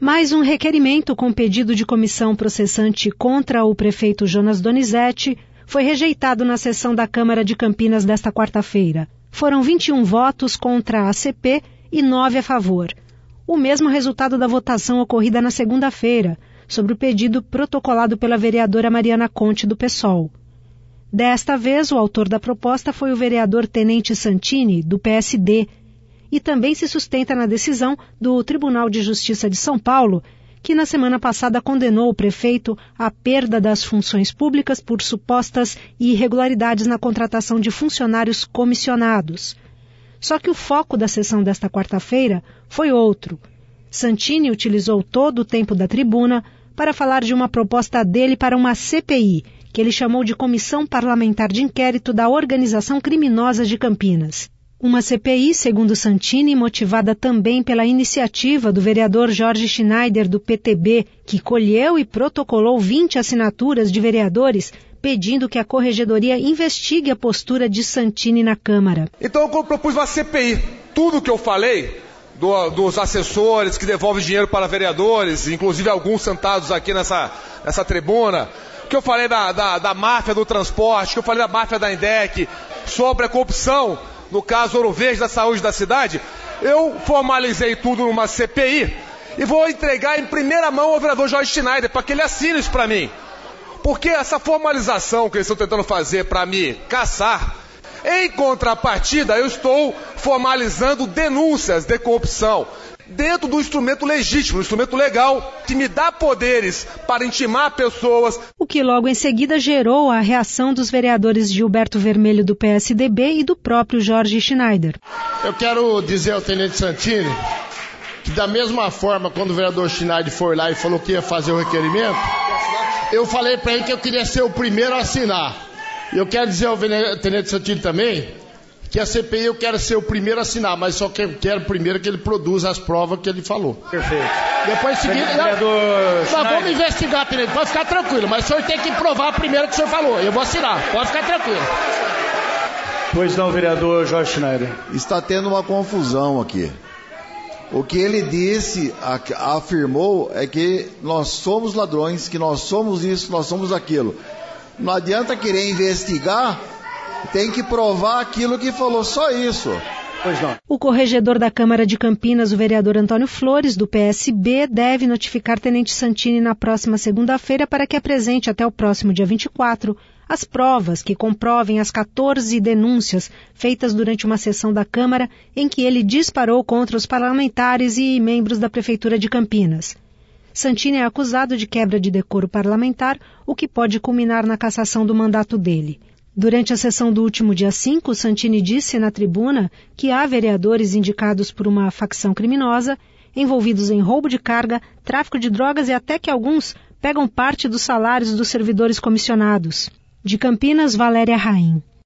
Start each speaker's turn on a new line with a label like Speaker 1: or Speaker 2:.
Speaker 1: Mais um requerimento com pedido de comissão processante contra o prefeito Jonas Donizete foi rejeitado na sessão da Câmara de Campinas desta quarta-feira. Foram 21 votos contra a CP e 9 a favor. O mesmo resultado da votação ocorrida na segunda-feira, sobre o pedido protocolado pela vereadora Mariana Conte, do PSOL. Desta vez, o autor da proposta foi o vereador Tenente Santini, do PSD, e também se sustenta na decisão do Tribunal de Justiça de São Paulo, que na semana passada condenou o prefeito à perda das funções públicas por supostas irregularidades na contratação de funcionários comissionados. Só que o foco da sessão desta quarta-feira foi outro. Santini utilizou todo o tempo da tribuna para falar de uma proposta dele para uma CPI, que ele chamou de Comissão Parlamentar de Inquérito da Organização Criminosa de Campinas. Uma CPI, segundo Santini, motivada também pela iniciativa do vereador Jorge Schneider, do PTB, que colheu e protocolou 20 assinaturas de vereadores pedindo que a Corregedoria investigue a postura de Santini na Câmara.
Speaker 2: Então eu propus uma CPI. Tudo que eu falei dos assessores que devolvem dinheiro para vereadores, inclusive alguns sentados aqui nessa tribuna, que eu falei da máfia do transporte, que eu falei da máfia da INDEC, sobre a corrupção, no caso Ouro Verde, da saúde da cidade, eu formalizei tudo numa CPI e vou entregar em primeira mão ao vereador Jorge Schneider, para que ele assine isso para mim. Porque essa formalização que eles estão tentando fazer para me caçar, em contrapartida, eu estou formalizando denúncias de corrupção dentro do instrumento legítimo, do instrumento legal, que me dá poderes para intimar pessoas.
Speaker 1: O que logo em seguida gerou a reação dos vereadores Gilberto Vermelho, do PSDB, e do próprio Jorge Schneider.
Speaker 3: Eu quero dizer ao Tenente Santini que, da mesma forma, quando o vereador Schneider foi lá e falou que ia fazer o requerimento, eu falei para ele que eu queria ser o primeiro a assinar. E eu quero dizer ao Tenente Santini também que a CPI eu quero ser o primeiro a assinar, mas só que eu quero primeiro que ele produza as provas que ele falou.
Speaker 4: Perfeito.
Speaker 3: Depois seguinte, nós vamos investigar, Tenente, pode ficar tranquilo, mas o senhor tem que provar primeiro o que o senhor falou. Eu vou assinar, pode ficar tranquilo.
Speaker 4: Pois não, vereador Jorge Schneider.
Speaker 5: Está tendo uma confusão aqui. O que ele disse, afirmou, é que nós somos ladrões, que nós somos isso, nós somos aquilo. Não adianta querer investigar, tem que provar aquilo que falou, só isso.
Speaker 4: Pois não.
Speaker 1: O corregedor da Câmara de Campinas, o vereador Antônio Flores, do PSB, deve notificar Tenente Santini na próxima segunda-feira para que apresente até o próximo dia 24 as provas que comprovem as 14 denúncias feitas durante uma sessão da Câmara em que ele disparou contra os parlamentares e membros da Prefeitura de Campinas. Santini é acusado de quebra de decoro parlamentar, o que pode culminar na cassação do mandato dele. Durante a sessão do último dia 5, Santini disse na tribuna que há vereadores indicados por uma facção criminosa, envolvidos em roubo de carga, tráfico de drogas e até que alguns pegam parte dos salários dos servidores comissionados. De Campinas, Valéria Raim.